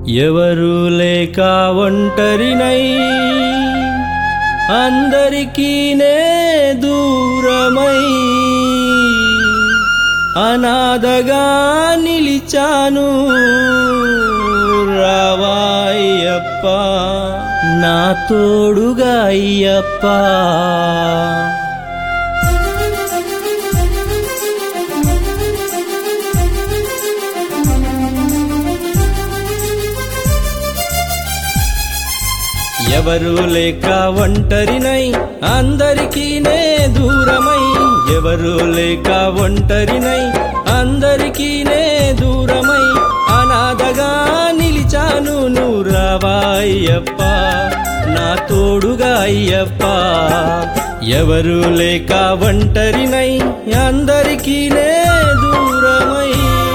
ఎవరు లేక ఒంటరినై అందరికీ నే దూరమై అనాథగా నిలిచాను రావాయ్యప్ప నా తోడుగా అయ్యప్ప. ఎవరు లేక ఒంటరినై అందరికీ నే దూరమై ఎవరు లేక ఒంటరినై అందరికీ నే దూరమై అనాథగా నిలిచాను నువ్వు రావాయ్యప్ప నా తోడుగా అయ్యప్ప. ఎవరు లేక ఒంటరినై అందరికీ నే దూరమై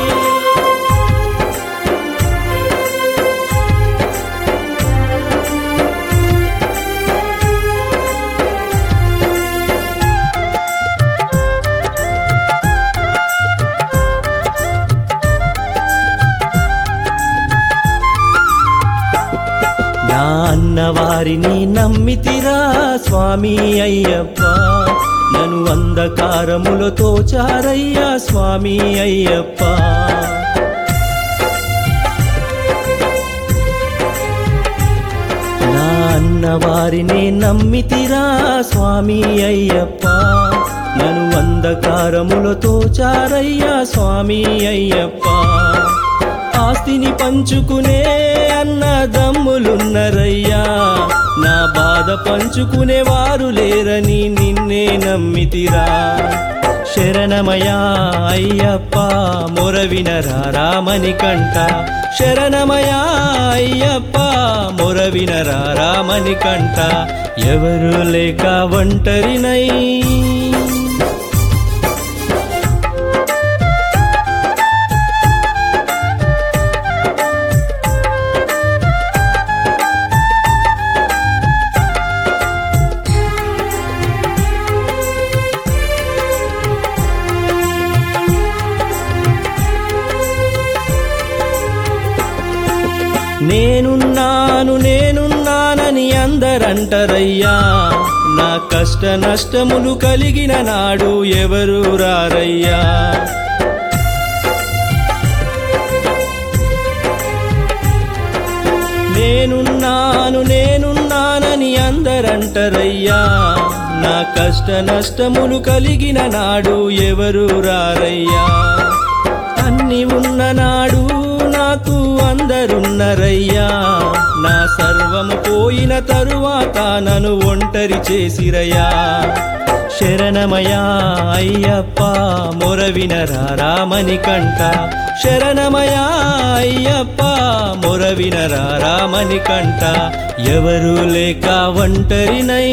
నా అన్నవారిని నమ్మితిరా స్వామి అయ్యప్ప నన్ను అంధకారములో తోచారయ్యా స్వామి అయ్యప్ప. నా అన్నవారిని నమ్మితిరా స్వామి అయ్యప్ప నన్ను అంధకారములో తోచారయ్యా స్వామి అయ్యప్ప. ఆస్తిని పంచుకునే అన్నదమ్ములున్నరయ్యా నా బాధ పంచుకునే వారు లేరని నిన్నే నమ్మితిరా. శరణమయా అయ్యప్ప మొరవినరా రామణికంఠ శరణమయా అయ్యప్ప మొరవినరా రామణికంఠ. ఎవరు లేక ఒంటరినై నేనున్నానని అందరంటరయ్యా నా కష్ట నష్టములు కలిగిన నాడు ఎవరు రారయ్యా. నేనున్నానని అందరంటరయ్యా నా కష్ట నష్టములు కలిగిన నాడు ఎవరు రారయ్యా. అన్ని ఉన్న నాడు నాకు అందరున్నరయ్యా నా సర్వము పోయిన తరువాత నన్ను ఒంటరి చేసిరయ్యా. శరణమయా అయ్యప్ప మొరవినరా రామణికంఠ శరణమయా అయ్యప్ప మొరవినరా రామణికంఠ. ఎవరు లేక ఒంటరినై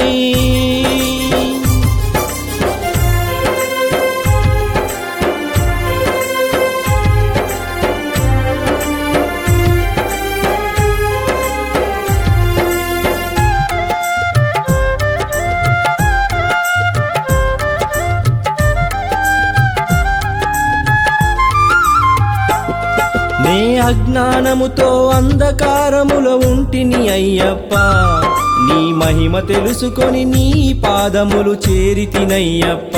నే అజ్ఞానముతో అంధకారములో ఉంటిని అయ్యప్ప నీ మహిమ తెలుసుకొని నీ పాదములు చేరితినయ్యప్ప.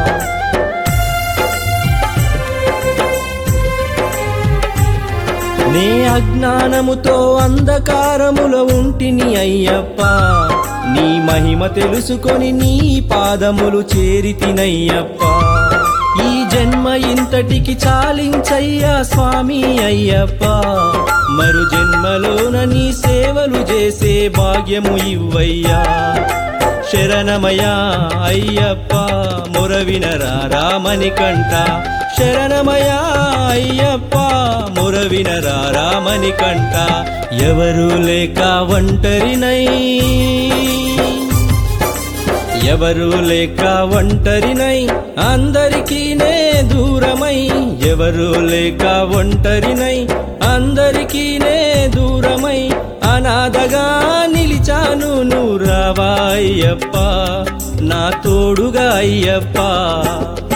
నే అజ్ఞానముతో అంధకారములో ఉంటిని అయ్యప్ప నీ మహిమ తెలుసుకొని నీ పాదములు చేరితినయ్యప్ప. ఈ జన్మ ఇంతటికి చాలించయ్యా స్వామి అయ్యప్ప మరు జన్మలోన నీ సేవలు చేసే భాగ్యము ఇవ్వయ్యా. శరణమయా అయ్యప్ప మొరవినరా రామణికంఠ శరణమయా అయ్యప్ప మొరవినరా రామణికంఠ. ఎవరు లేక ఒంటరినై ఎవరు లేక ఒంటరినై అందరికీ నే దూరమై ఎవరు లేక ఒంటరినై అందరికీ నే దూరమై అనాథగా నిలిచాను నువ్వు రావాయ్యప్ప నా తోడుగా అయ్యప్ప.